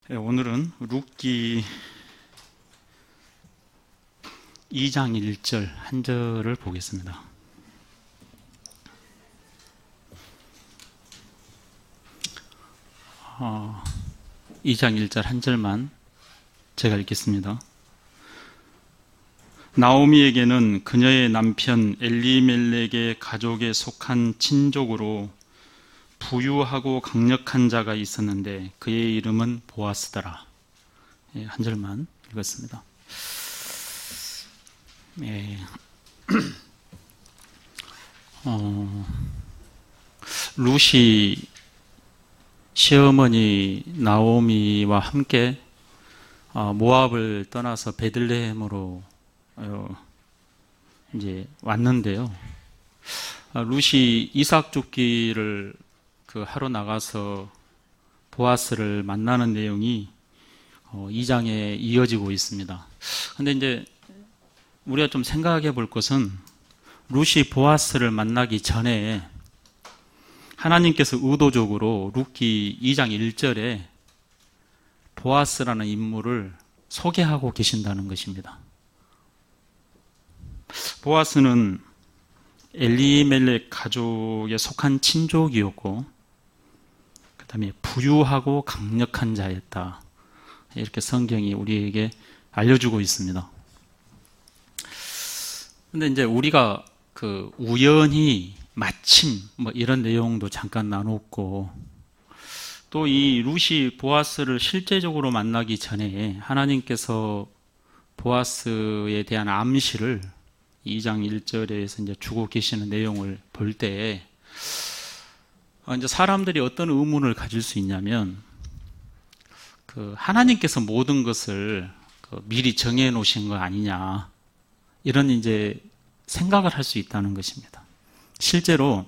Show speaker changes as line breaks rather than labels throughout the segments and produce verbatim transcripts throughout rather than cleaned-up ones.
네, 오늘은 룻기 이 장 일 절 한 절을 보겠습니다. 어, 이 장 일 절 한 절만 제가 읽겠습니다. 나오미에게는 그녀의 남편 엘리멜렉의 가족에 속한 친족으로 부유하고 강력한 자가 있었는데 그의 이름은 보아스더라. 예, 한 절만 읽었습니다. 예. 어, 룻이 시어머니 나오미와 함께 어, 모압을 떠나서 베들레헴으로 어, 이제 왔는데요. 어, 룻이 이삭 줍기를 그 하러 나가서 보아스를 만나는 내용이 어, 이 장에 이어지고 있습니다. 근데 이제 우리가 좀 생각해 볼 것은 룻이 보아스를 만나기 전에 하나님께서 의도적으로 룻기 이 장 일 절에 보아스라는 인물을 소개하고 계신다는 것입니다. 보아스는 엘리멜렉 가족에 속한 친족이었고 그 다음에 부유하고 강력한 자였다. 이렇게 성경이 우리에게 알려주고 있습니다. 근데 이제 우리가 그 우연히 마침 뭐 이런 내용도 잠깐 나눴고 또 이 룻이 보아스를 실제적으로 만나기 전에 하나님께서 보아스에 대한 암시를 이 장 일 절에서 이제 주고 계시는 내용을 볼 때 이제 사람들이 어떤 의문을 가질 수 있냐면 그 하나님께서 모든 것을 그 미리 정해 놓으신 거 아니냐 이런 이제 생각을 할 수 있다는 것입니다. 실제로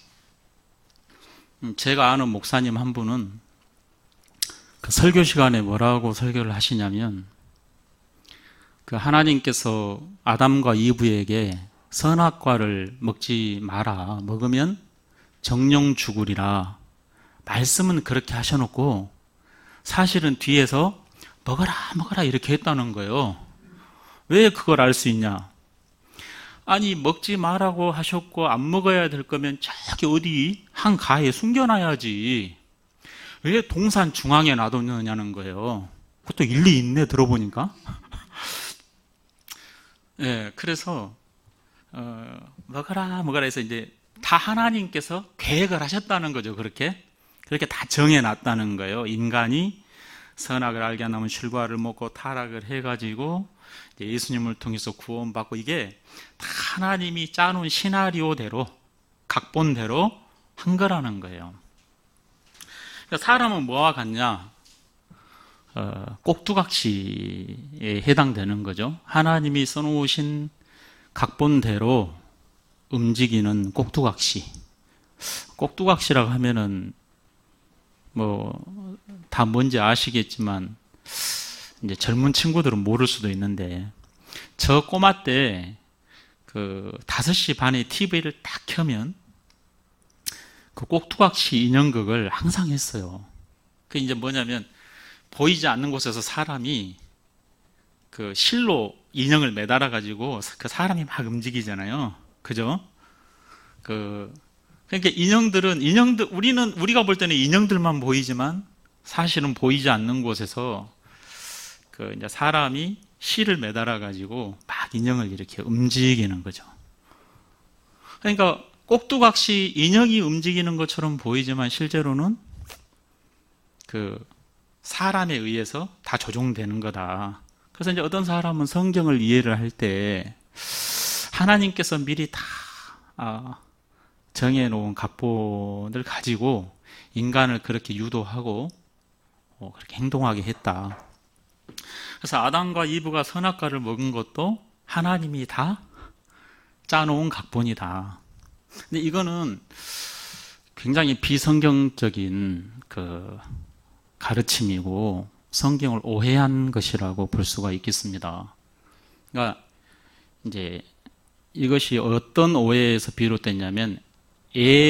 제가 아는 목사님 한 분은 그 설교 시간에 뭐라고 설교를 하시냐면 그 하나님께서 아담과 이브에게 선악과를 먹지 마라. 먹으면 정령 죽으리라. 말씀은 그렇게 하셔놓고 사실은 뒤에서 먹어라 먹어라 이렇게 했다는 거예요. 왜 그걸 알 수 있냐? 아니 먹지 마라고 하셨고 안 먹어야 될 거면 저기 어디 한가에 숨겨놔야지. 왜 동산 중앙에 놔뒀느냐는 거예요. 그것도 일리 있네 들어보니까. 예, 그래서 어, 먹어라 먹어라 해서 이제 다 하나님께서 계획을 하셨다는 거죠. 그렇게 그렇게 다 정해놨다는 거예요. 인간이 선악을 알게 하면 실과를 먹고 타락을 해가지고 예수님을 통해서 구원받고 이게 다 하나님이 짜놓은 시나리오대로 각본대로 한 거라는 거예요. 그러니까 사람은 뭐와 같냐? 어, 꼭두각시에 해당되는 거죠. 하나님이 써놓으신 각본대로 움직이는 꼭두각시. 꼭두각시라고 하면은 뭐 다 뭔지 아시겠지만 이제 젊은 친구들은 모를 수도 있는데 저 꼬마 때 그 다섯 시 반에 티비를 딱 켜면 그 꼭두각시 인형극을 항상 했어요. 그 이제 뭐냐면 보이지 않는 곳에서 사람이 그 실로 인형을 매달아 가지고 그 사람이 막 움직이잖아요. 그죠? 그 그러니까 인형들은 인형들 우리는 우리가 볼 때는 인형들만 보이지만 사실은 보이지 않는 곳에서 그 이제 사람이 실을 매달아 가지고 막 인형을 이렇게 움직이는 거죠. 그러니까 꼭두각시 인형이 움직이는 것처럼 보이지만 실제로는 그 사람에 의해서 다 조종되는 거다. 그래서 이제 어떤 사람은 성경을 이해를 할 때 하나님께서 미리 다 아, 정해놓은 각본을 가지고 인간을 그렇게 유도하고 어, 그렇게 행동하게 했다. 그래서 아담과 이브가 선악과를 먹은 것도 하나님이 다 짜놓은 각본이다. 근데 이거는 굉장히 비성경적인 그 가르침이고 성경을 오해한 것이라고 볼 수가 있겠습니다. 그러니까 이제 이것이 어떤 오해에서 비롯됐냐면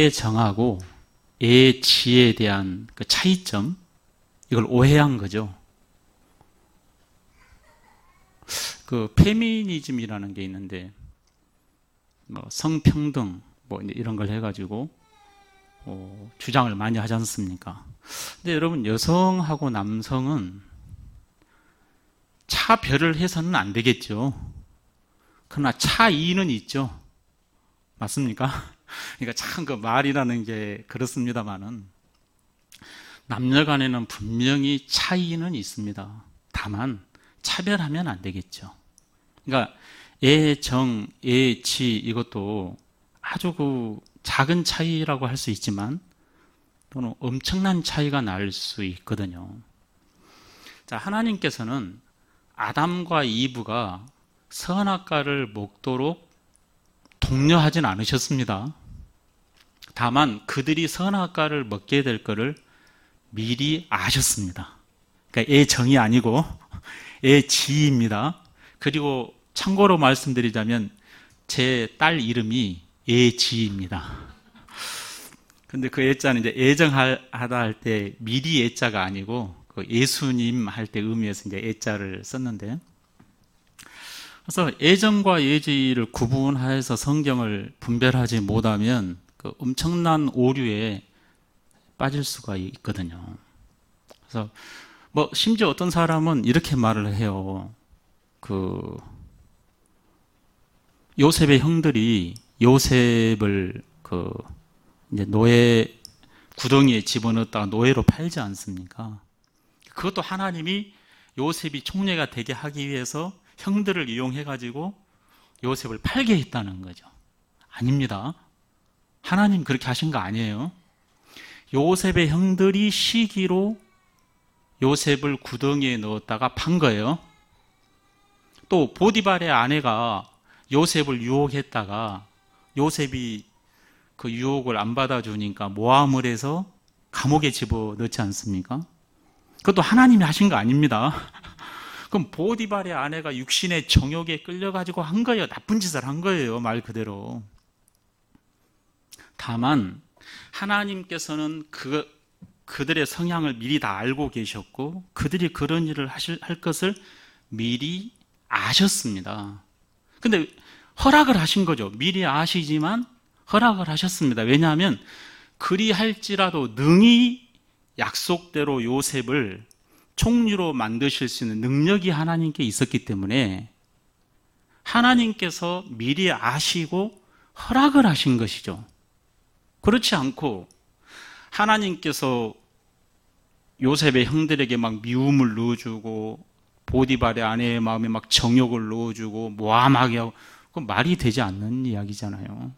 애정하고 애지에 대한 그 차이점 이걸 오해한 거죠. 그 페미니즘이라는 게 있는데, 뭐 성평등 뭐 이런 걸 해가지고 어, 주장을 많이 하지 않습니까? 근데 여러분, 여성하고 남성은 차별을 해서는 안 되겠죠. 그러나 차이는 있죠. 맞습니까? 그러니까 참 그 말이라는 게 그렇습니다만은 남녀 간에는 분명히 차이는 있습니다. 다만 차별하면 안 되겠죠. 그러니까 애정, 애치 이것도 아주 그 작은 차이라고 할 수 있지만 또는 엄청난 차이가 날 수 있거든요. 자, 하나님께서는 아담과 이브가 선악과를 먹도록 독려하진 않으셨습니다. 다만 그들이 선악과를 먹게 될 것을 미리 아셨습니다. 그러니까 애정이 아니고 애지입니다. 그리고 참고로 말씀드리자면 제 딸 이름이 애지입니다. 근데 그 애자는 이제 애정하다 할 때 미리 애자가 아니고 그 예수님 할 때 의미해서 이제 애자를 썼는데, 그래서 애정과 애지를 구분해서 성경을 분별하지 못하면 그 엄청난 오류에 빠질 수가 있거든요. 그래서 뭐 심지어 어떤 사람은 이렇게 말을 해요. 그 요셉의 형들이 요셉을 그 이제 노예 구덩이에 집어넣었다가 노예로 팔지 않습니까? 그것도 하나님이 요셉이 총리가 되게 하기 위해서 형들을 이용해 가지고 요셉을 팔게 했다는 거죠. 아닙니다. 하나님 그렇게 하신 거 아니에요. 요셉의 형들이 시기로 요셉을 구덩이에 넣었다가 판 거예요. 또 보디발의 아내가 요셉을 유혹했다가 요셉이 그 유혹을 안 받아주니까 모함을 해서 감옥에 집어넣지 않습니까? 그것도 하나님이 하신 거 아닙니다. 그럼 보디발의 아내가 육신의 정욕에 끌려가지고 한 거예요. 나쁜 짓을 한 거예요. 말 그대로. 다만 하나님께서는 그, 그들의 성향을 미리 다 알고 계셨고 그들이 그런 일을 하실, 할 것을 미리 아셨습니다. 근데 허락을 하신 거죠. 미리 아시지만 허락을 하셨습니다. 왜냐하면 그리할지라도 능히 약속대로 요셉을 총리로 만드실 수 있는 능력이 하나님께 있었기 때문에 하나님께서 미리 아시고 허락을 하신 것이죠. 그렇지 않고 하나님께서 요셉의 형들에게 막 미움을 넣어주고 보디발의 아내의 마음에 막 정욕을 넣어주고 모함하게 하고, 그건 말이 되지 않는 이야기잖아요.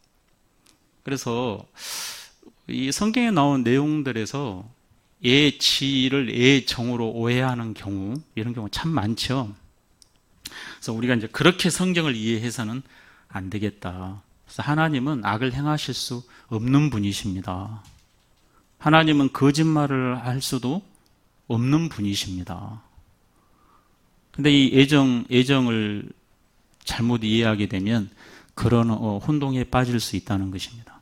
그래서 이 성경에 나온 내용들에서 애지를 애정으로 오해하는 경우, 이런 경우 참 많죠. 그래서 우리가 이제 그렇게 성경을 이해해서는 안 되겠다. 그래서 하나님은 악을 행하실 수 없는 분이십니다. 하나님은 거짓말을 할 수도 없는 분이십니다. 근데 이 애정, 애정을 잘못 이해하게 되면 그런 어, 혼동에 빠질 수 있다는 것입니다.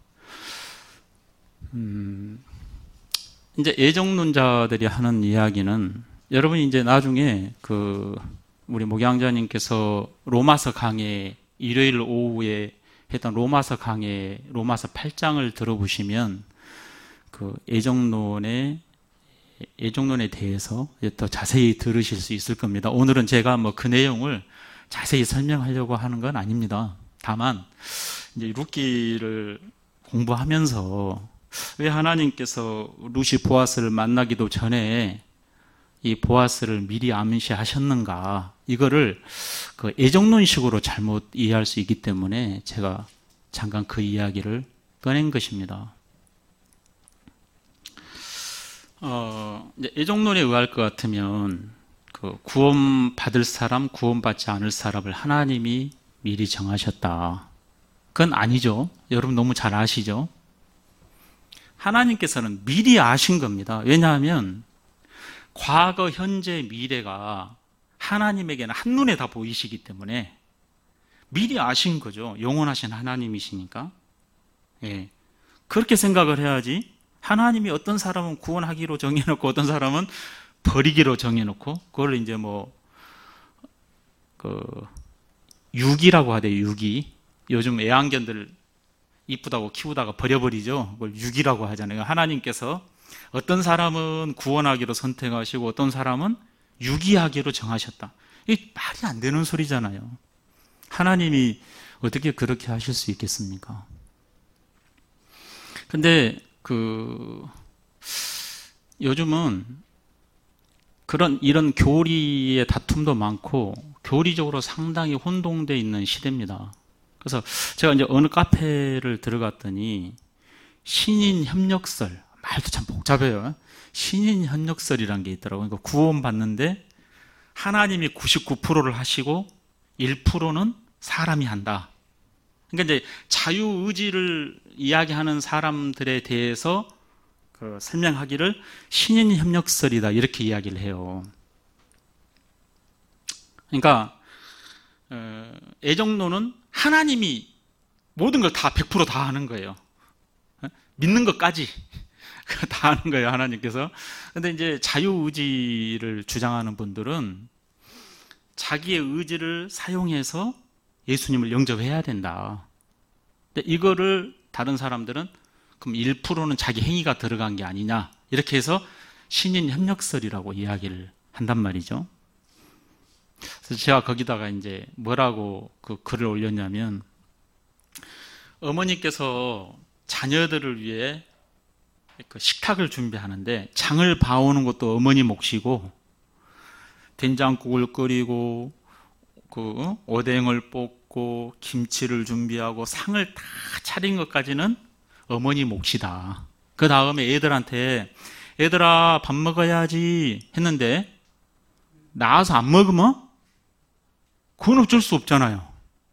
음, 이제 애정론자들이 하는 이야기는, 여러분이 이제 나중에 그 우리 목양자님께서 로마서 강의 일요일 오후에 했던 로마서 강의 로마서 팔 장을 들어보시면 그 애정론의 애정론에 대해서 더 자세히 들으실 수 있을 겁니다. 오늘은 제가 뭐 그 내용을 자세히 설명하려고 하는 건 아닙니다. 다만 이제 룻기를 공부하면서 왜 하나님께서 룻이 보아스를 만나기도 전에 이 보아스를 미리 암시하셨는가, 이거를 그 애정론식으로 잘못 이해할 수 있기 때문에 제가 잠깐 그 이야기를 꺼낸 것입니다. 어, 이제 애정론에 의할 것 같으면 그 구원받을 사람, 구원받지 않을 사람을 하나님이 미리 정하셨다. 그건 아니죠. 여러분 너무 잘 아시죠? 하나님께서는 미리 아신 겁니다. 왜냐하면 과거, 현재, 미래가 하나님에게는 한눈에 다 보이시기 때문에 미리 아신 거죠. 영원하신 하나님이시니까. 예. 그렇게 생각을 해야지, 하나님이 어떤 사람은 구원하기로 정해놓고 어떤 사람은 버리기로 정해놓고 그걸 이제 뭐 그 유기라고 하대요. 유기. 요즘 애완견들 이쁘다고 키우다가 버려버리죠. 그걸 유기라고 하잖아요. 하나님께서 어떤 사람은 구원하기로 선택하시고 어떤 사람은 유기하기로 정하셨다. 이게 말이 안 되는 소리잖아요. 하나님이 어떻게 그렇게 하실 수 있겠습니까? 근데 그 요즘은 그런 이런 교리의 다툼도 많고 교리적으로 상당히 혼동되어 있는 시대입니다. 그래서 제가 이제 어느 카페를 들어갔더니 신인 협력설, 말도 참 복잡해요. 신인 협력설이라는 게 있더라고요. 그러니까 구원 받는데 하나님이 구십구 퍼센트를 하시고 일 퍼센트는 사람이 한다. 그러니까 이제 자유의지를 이야기하는 사람들에 대해서 그 설명하기를 신인 협력설이다 이렇게 이야기를 해요. 그러니까 어, 애정론은 하나님이 모든 걸 다 백 퍼센트 다 하는 거예요. 믿는 것까지 다 하는 거예요, 하나님께서. 근데 이제 자유의지를 주장하는 분들은 자기의 의지를 사용해서 예수님을 영접해야 된다. 근데 이거를 다른 사람들은 그럼 일 퍼센트는 자기 행위가 들어간 게 아니냐 이렇게 해서 신인 협력설이라고 이야기를 한단 말이죠. 그래서 제가 거기다가 이제 뭐라고 그 글을 올렸냐면, 어머니께서 자녀들을 위해 그 식탁을 준비하는데 장을 봐오는 것도 어머니 몫이고 된장국을 끓이고 그 오뎅을 볶고 김치를 준비하고 상을 다 차린 것까지는 어머니 몫이다. 그 다음에 애들한테 애들아 밥 먹어야지 했는데 나와서 안 먹으면 그건 어쩔 수 없잖아요.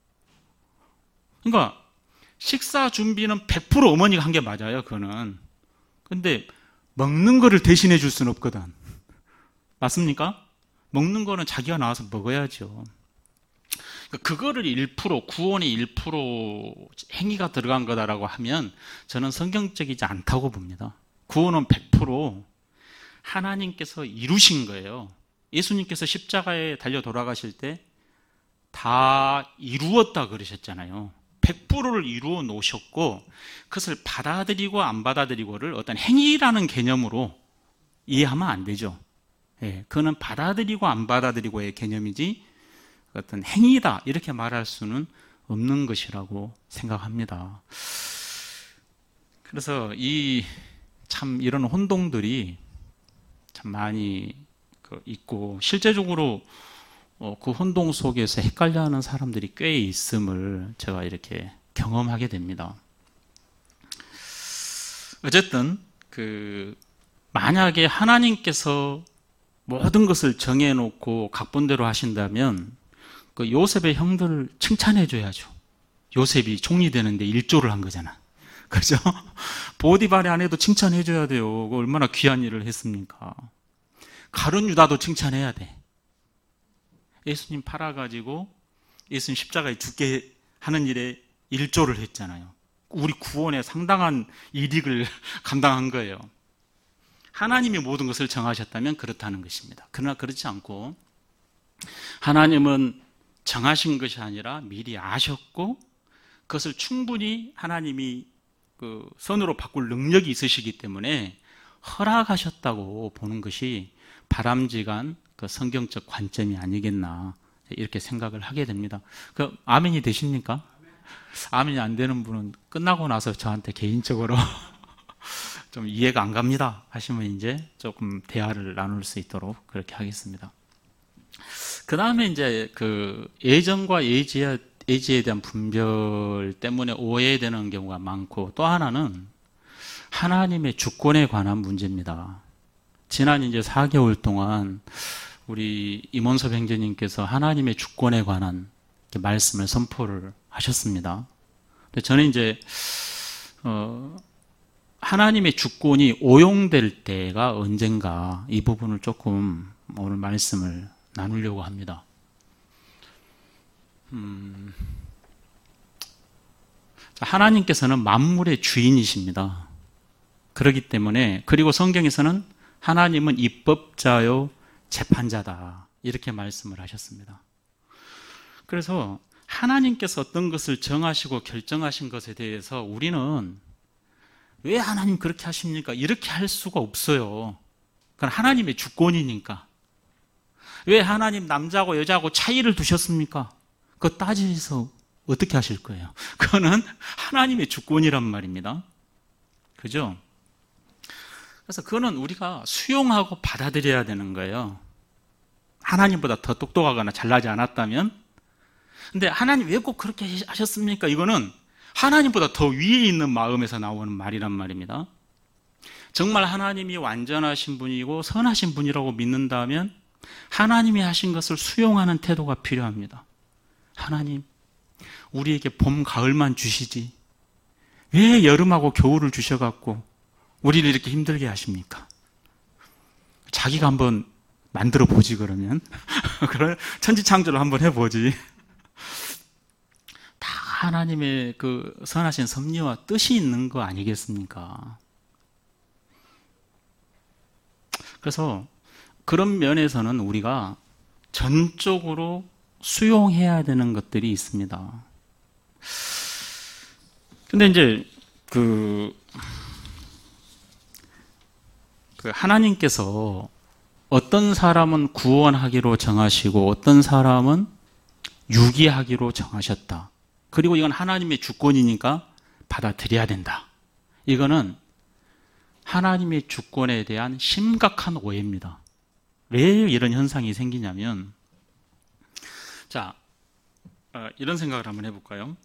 그러니까 식사 준비는 백 퍼센트 어머니가 한 게 맞아요. 그거는. 근데 먹는 거를 대신해 줄 수는 없거든. 맞습니까? 먹는 거는 자기가 나와서 먹어야죠. 그거를 일 퍼센트, 구원이 일 퍼센트 행위가 들어간 거다라고 하면 저는 성경적이지 않다고 봅니다. 구원은 백 퍼센트 하나님께서 이루신 거예요. 예수님께서 십자가에 달려 돌아가실 때 다 이루었다 그러셨잖아요. 백 퍼센트를 이루어 놓으셨고 그것을 받아들이고 안 받아들이고를 어떤 행위라는 개념으로 이해하면 안 되죠. 예, 그거는 받아들이고 안 받아들이고의 개념이지 어떤 행위다 이렇게 말할 수는 없는 것이라고 생각합니다. 그래서 이 참 이런 혼동들이 참 많이 있고 실제적으로 그 혼동 속에서 헷갈려하는 사람들이 꽤 있음을 제가 이렇게 경험하게 됩니다. 어쨌든 그 만약에 하나님께서 모든 것을 정해놓고 각본대로 하신다면 그 요셉의 형들을 칭찬해 줘야죠. 요셉이 총리 되는데 일조를 한 거잖아. 그죠? 보디발의 아내도 칭찬해 줘야 돼요. 얼마나 귀한 일을 했습니까? 가룟 유다도 칭찬해야 돼. 예수님 팔아가지고 예수님 십자가에 죽게 하는 일에 일조를 했잖아요. 우리 구원에 상당한 이익을 감당한 거예요. 하나님이 모든 것을 정하셨다면 그렇다는 것입니다. 그러나 그렇지 않고 하나님은 정하신 것이 아니라 미리 아셨고 그것을 충분히 하나님이 그 선으로 바꿀 능력이 있으시기 때문에 허락하셨다고 보는 것이 바람직한 그 성경적 관점이 아니겠나 이렇게 생각을 하게 됩니다. 그 아멘이 되십니까? 아멘이 안 되는 분은 끝나고 나서 저한테 개인적으로 좀 이해가 안 갑니다 하시면 이제 조금 대화를 나눌 수 있도록 그렇게 하겠습니다. 그 다음에 이제 그 예정과 예지에, 예지에 대한 분별 때문에 오해되는 경우가 많고 또 하나는 하나님의 주권에 관한 문제입니다. 지난 이제 사 개월 동안 우리 임원섭 행제님께서 하나님의 주권에 관한 말씀을 선포를 하셨습니다. 근데 저는 이제 어, 하나님의 주권이 오용될 때가 언젠가 이 부분을 조금 오늘 말씀을 나누려고 합니다. 음, 하나님께서는 만물의 주인이십니다. 그렇기 때문에 그리고 성경에서는 하나님은 입법자요 재판자다 이렇게 말씀을 하셨습니다. 그래서 하나님께서 어떤 것을 정하시고 결정하신 것에 대해서 우리는 왜 하나님 그렇게 하십니까? 이렇게 할 수가 없어요. 그건 하나님의 주권이니까. 왜 하나님 남자하고 여자하고 차이를 두셨습니까? 그거 따지서 어떻게 하실 거예요? 그거는 하나님의 주권이란 말입니다. 그죠? 그래서 그거는 우리가 수용하고 받아들여야 되는 거예요. 하나님보다 더 똑똑하거나 잘나지 않았다면. 근데 하나님 왜 꼭 그렇게 하셨습니까? 이거는 하나님보다 더 위에 있는 마음에서 나오는 말이란 말입니다. 정말 하나님이 완전하신 분이고 선하신 분이라고 믿는다면 하나님이 하신 것을 수용하는 태도가 필요합니다. 하나님, 우리에게 봄, 가을만 주시지 왜 여름하고 겨울을 주셔갖고 우리를 이렇게 힘들게 하십니까? 자기가 한번 만들어 보지 그러면. 그런 천지창조를 한번 해보지. 다 하나님의 그 선하신 섭리와 뜻이 있는 거 아니겠습니까? 그래서 그런 면에서는 우리가 전적으로 수용해야 되는 것들이 있습니다. 근데 이제 그, 그 하나님께서 어떤 사람은 구원하기로 정하시고 어떤 사람은 유기하기로 정하셨다. 그리고 이건 하나님의 주권이니까 받아들여야 된다. 이거는 하나님의 주권에 대한 심각한 오해입니다. 왜 이런 현상이 생기냐면, 자, 어, 이런 생각을 한번 해볼까요?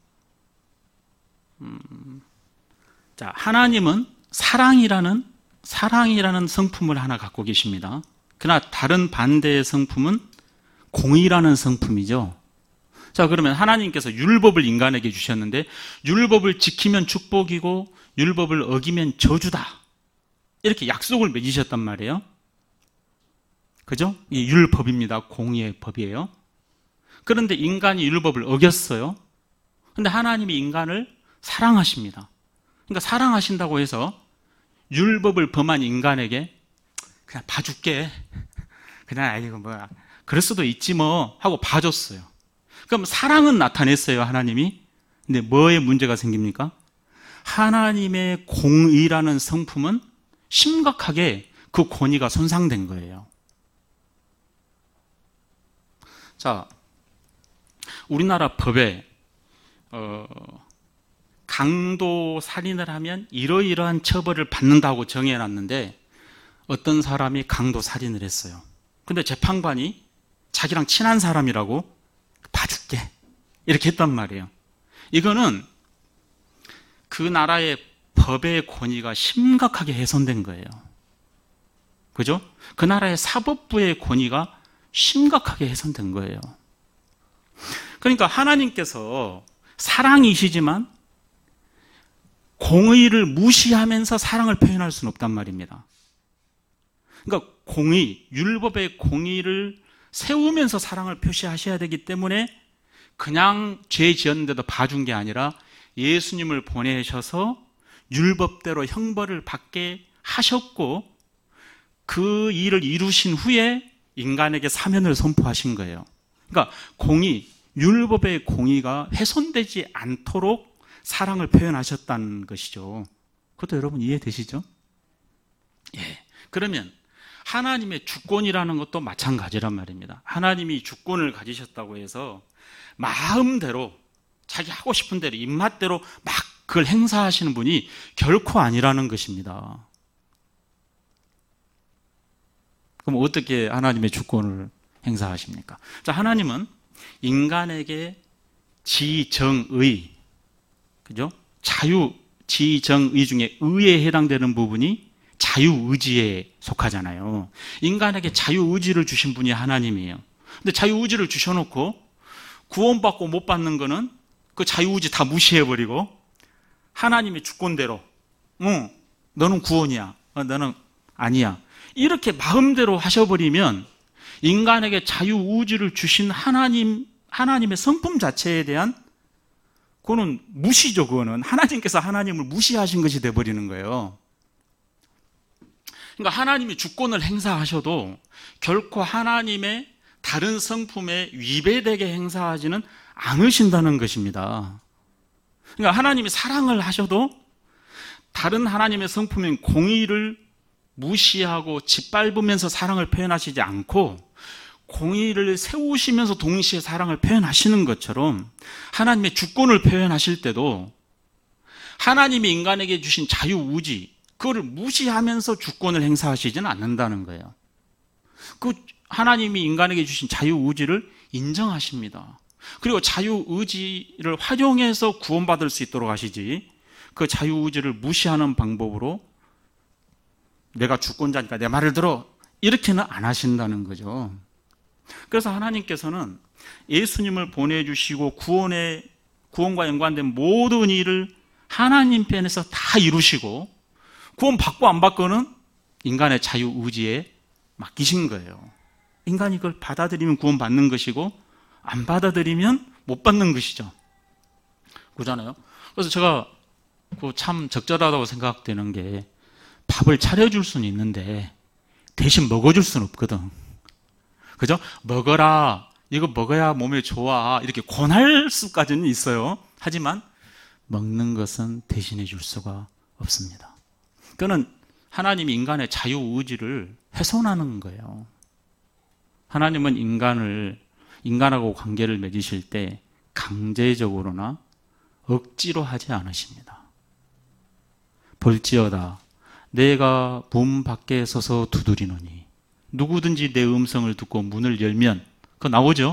음, 자, 하나님은 사랑이라는 사랑이라는 성품을 하나 갖고 계십니다. 그러나 다른 반대의 성품은 공의라는 성품이죠. 자, 그러면 하나님께서 율법을 인간에게 주셨는데 율법을 지키면 축복이고 율법을 어기면 저주다. 이렇게 약속을 맺으셨단 말이에요. 그죠? 이 율법입니다. 공의의 법이에요. 그런데 인간이 율법을 어겼어요. 그런데 하나님이 인간을 사랑하십니다. 그러니까 사랑하신다고 해서 율법을 범한 인간에게 그냥 봐줄게. 그냥 아이고 뭐야. 그럴 수도 있지 뭐 하고 봐줬어요. 그럼 사랑은 나타냈어요, 하나님이. 근데 뭐에 문제가 생깁니까? 하나님의 공의라는 성품은 심각하게 그 권위가 손상된 거예요. 자, 우리나라 법에 어, 강도 살인을 하면 이러이러한 처벌을 받는다고 정해놨는데 어떤 사람이 강도 살인을 했어요. 근데 재판관이 자기랑 친한 사람이라고 봐줄게 이렇게 했단 말이에요. 이거는 그 나라의 법의 권위가 심각하게 훼손된 거예요. 그죠? 그 나라의 사법부의 권위가 심각하게 훼손된 거예요. 그러니까 하나님께서 사랑이시지만 공의를 무시하면서 사랑을 표현할 수는 없단 말입니다. 그러니까 공의, 율법의 공의를 세우면서 사랑을 표시하셔야 되기 때문에 그냥 죄 지었는데도 봐준 게 아니라 예수님을 보내셔서 율법대로 형벌을 받게 하셨고 그 일을 이루신 후에 인간에게 사면을 선포하신 거예요. 그러니까 공의, 율법의 공의가 훼손되지 않도록 사랑을 표현하셨다는 것이죠. 그것도 여러분 이해되시죠? 예. 그러면 하나님의 주권이라는 것도 마찬가지란 말입니다. 하나님이 주권을 가지셨다고 해서 마음대로 자기 하고 싶은 대로 입맛대로 막 그걸 행사하시는 분이 결코 아니라는 것입니다. 그럼 어떻게 하나님의 주권을 행사하십니까? 자, 하나님은 인간에게 지정의, 그죠? 자유, 지정의 중에 의에 해당되는 부분이 자유의지에 속하잖아요. 인간에게 자유의지를 주신 분이 하나님이에요. 근데 자유의지를 주셔놓고 구원받고 못 받는 거는 그 자유의지 다 무시해버리고 하나님의 주권대로 응, 너는 구원이야. 어, 너는 아니야. 이렇게 마음대로 하셔버리면 인간에게 자유의지를 주신 하나님, 하나님의 성품 자체에 대한 그거는 무시죠. 그거는 하나님께서 하나님을 무시하신 것이 돼버리는 거예요. 그러니까 하나님이 주권을 행사하셔도 결코 하나님의 다른 성품에 위배되게 행사하지는 않으신다는 것입니다. 그러니까 하나님이 사랑을 하셔도 다른 하나님의 성품인 공의를 무시하고 짓밟으면서 사랑을 표현하시지 않고 공의를 세우시면서 동시에 사랑을 표현하시는 것처럼 하나님의 주권을 표현하실 때도 하나님이 인간에게 주신 자유의지, 그거를 무시하면서 주권을 행사하시지는 않는다는 거예요. 그 하나님이 인간에게 주신 자유의지를 인정하십니다. 그리고 자유의지를 활용해서 구원받을 수 있도록 하시지, 그 자유의지를 무시하는 방법으로 내가 주권자니까 내 말을 들어, 이렇게는 안 하신다는 거죠. 그래서 하나님께서는 예수님을 보내주시고 구원의, 구원과 연관된 모든 일을 하나님 편에서 다 이루시고 구원 받고 안 받고는 인간의 자유의지에 맡기신 거예요. 인간이 그걸 받아들이면 구원 받는 것이고 안 받아들이면 못 받는 것이죠. 그러잖아요. 그래서 제가 참 적절하다고 생각되는 게, 밥을 차려줄 수는 있는데 대신 먹어줄 수는 없거든. 그죠? 먹어라, 이거 먹어야 몸에 좋아, 이렇게 권할 수까지는 있어요. 하지만 먹는 것은 대신해 줄 수가 없습니다. 그거는 하나님이 인간의 자유의지를 훼손하는 거예요. 하나님은 인간을, 인간하고 관계를 맺으실 때 강제적으로나 억지로 하지 않으십니다. 볼지어다 내가 문 밖에 서서 두드리노니 누구든지 내 음성을 듣고 문을 열면, 그거 나오죠?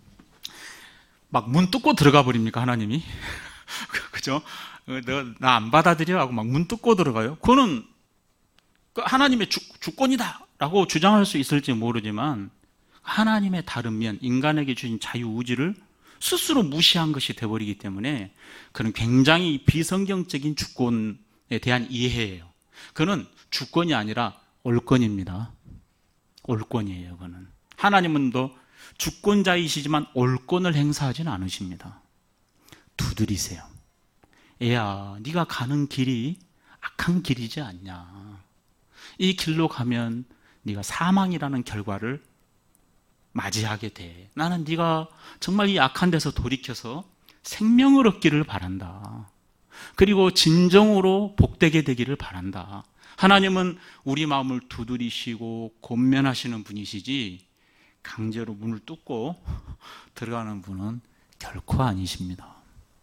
막 문 뚫고 들어가 버립니까, 하나님이? 그죠? 나 안 받아들여 하고 막 문 뚫고 들어가요? 그거는 하나님의 주, 주권이다 라고 주장할 수 있을지 모르지만, 하나님의 다른 면, 인간에게 주신 자유의지를 스스로 무시한 것이 되어버리기 때문에 그는 굉장히 비성경적인 주권에 대한 이해예요. 그는 주권이 아니라 올권입니다. 올권이에요. 그는 하나님은 더 주권자이시지만 올권을 행사하지는 않으십니다. 두드리세요. 애야, 네가 가는 길이 악한 길이지 않냐. 이 길로 가면 네가 사망이라는 결과를 맞이하게 돼. 나는 네가 정말 이 악한 데서 돌이켜서 생명을 얻기를 바란다. 그리고 진정으로 복되게 되기를 바란다. 하나님은 우리 마음을 두드리시고 권면하시는 분이시지 강제로 문을 뚫고 들어가는 분은 결코 아니십니다.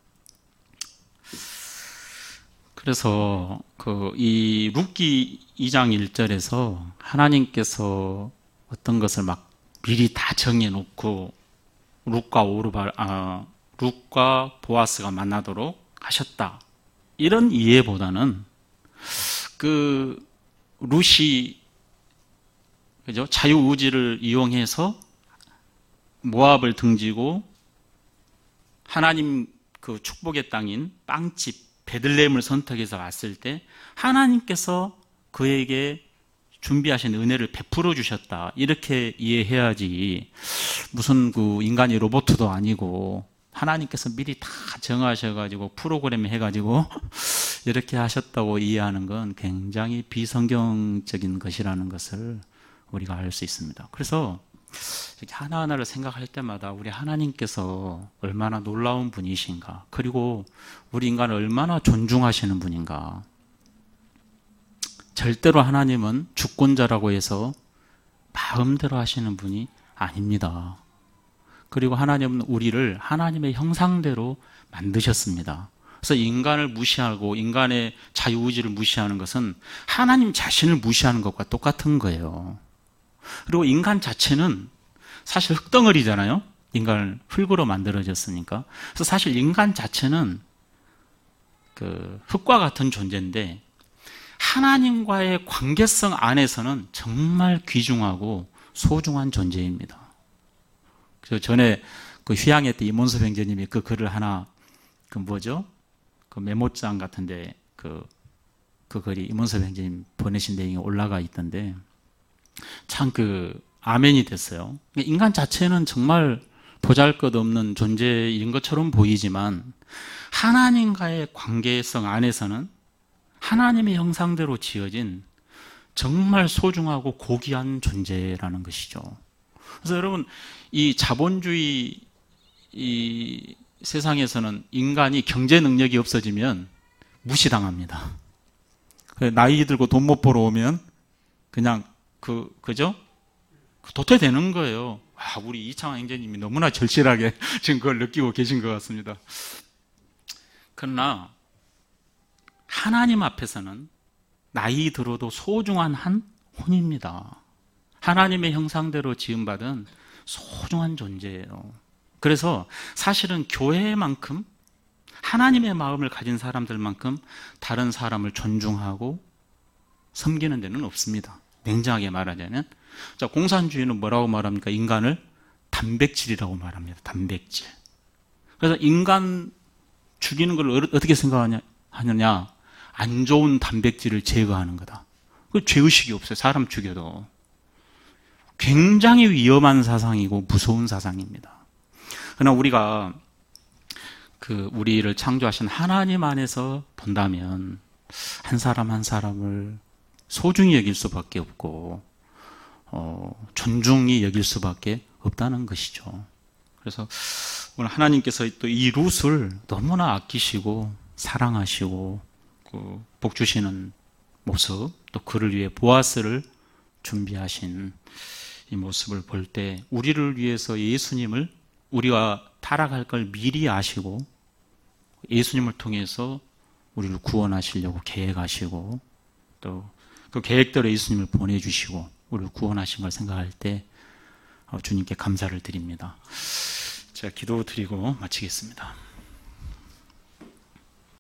그래서 그 이 룻기 이 장 일 절에서 하나님께서 어떤 것을 막 미리 다 정해놓고 룻과 오르바, 아, 룻과 보아스가 만나도록 하셨다, 이런 이해보다는 그 룻이, 그죠? 자유의지를 이용해서 모압을 등지고 하나님 그 축복의 땅인 빵집 베들레헴을 선택해서 왔을 때 하나님께서 그에게 준비하신 은혜를 베풀어 주셨다, 이렇게 이해해야지, 무슨 그 인간이 로봇도 아니고 하나님께서 미리 다 정하셔가지고 프로그램 해가지고 이렇게 하셨다고 이해하는 건 굉장히 비성경적인 것이라는 것을 우리가 알 수 있습니다. 그래서 하나하나를 생각할 때마다 우리 하나님께서 얼마나 놀라운 분이신가, 그리고 우리 인간을 얼마나 존중하시는 분인가. 절대로 하나님은 주권자라고 해서 마음대로 하시는 분이 아닙니다. 그리고 하나님은 우리를 하나님의 형상대로 만드셨습니다. 그래서 인간을 무시하고 인간의 자유의지를 무시하는 것은 하나님 자신을 무시하는 것과 똑같은 거예요. 그리고 인간 자체는 사실 흙덩어리잖아요. 인간을 흙으로 만들어졌으니까. 그래서 사실 인간 자체는 그 흙과 같은 존재인데 하나님과의 관계성 안에서는 정말 귀중하고 소중한 존재입니다. 그래서 전에 그 휴양회 때 이문섭 형제님이 그 글을 하나, 그 뭐죠? 그 메모장 같은데 그, 그 글이 이문섭 형제님 보내신 내용이 올라가 있던데 참 그 아멘이 됐어요. 인간 자체는 정말 보잘것없는 존재인 것처럼 보이지만 하나님과의 관계성 안에서는 하나님의 형상대로 지어진 정말 소중하고 고귀한 존재라는 것이죠. 그래서 여러분, 이 자본주의 이 세상에서는 인간이 경제 능력이 없어지면 무시당합니다. 나이 들고 돈 못 벌어 오면 그냥 그 그죠? 도태되는 거예요. 와, 우리 이창환 형제님이 너무나 절실하게 지금 그걸 느끼고 계신 것 같습니다. 그러나 하나님 앞에서는 나이 들어도 소중한 한 혼입니다. 하나님의 형상대로 지음받은 소중한 존재예요. 그래서 사실은 교회만큼 하나님의 마음을 가진 사람들만큼 다른 사람을 존중하고 섬기는 데는 없습니다. 냉정하게 말하자면. 자, 공산주의는 뭐라고 말합니까? 인간을 단백질이라고 말합니다. 단백질. 그래서 인간 죽이는 걸 어떻게 생각하느냐? 안 좋은 단백질을 제거하는 거다. 그 죄의식이 없어요. 사람 죽여도. 굉장히 위험한 사상이고 무서운 사상입니다. 그러나 우리가 그 우리를 창조하신 하나님 안에서 본다면 한 사람 한 사람을 소중히 여길 수밖에 없고 어, 존중히 여길 수밖에 없다는 것이죠. 그래서 오늘 하나님께서 또 이 룻을 너무나 아끼시고 사랑하시고 그 복 주시는 모습, 또 그를 위해 보아스를 준비하신 이 모습을 볼 때 우리를 위해서 예수님을 우리가 타락할 걸 미리 아시고 예수님을 통해서 우리를 구원하시려고 계획하시고 또 그 계획대로 예수님을 보내주시고 우리를 구원하신 걸 생각할 때 주님께 감사를 드립니다. 제가 기도 드리고 마치겠습니다.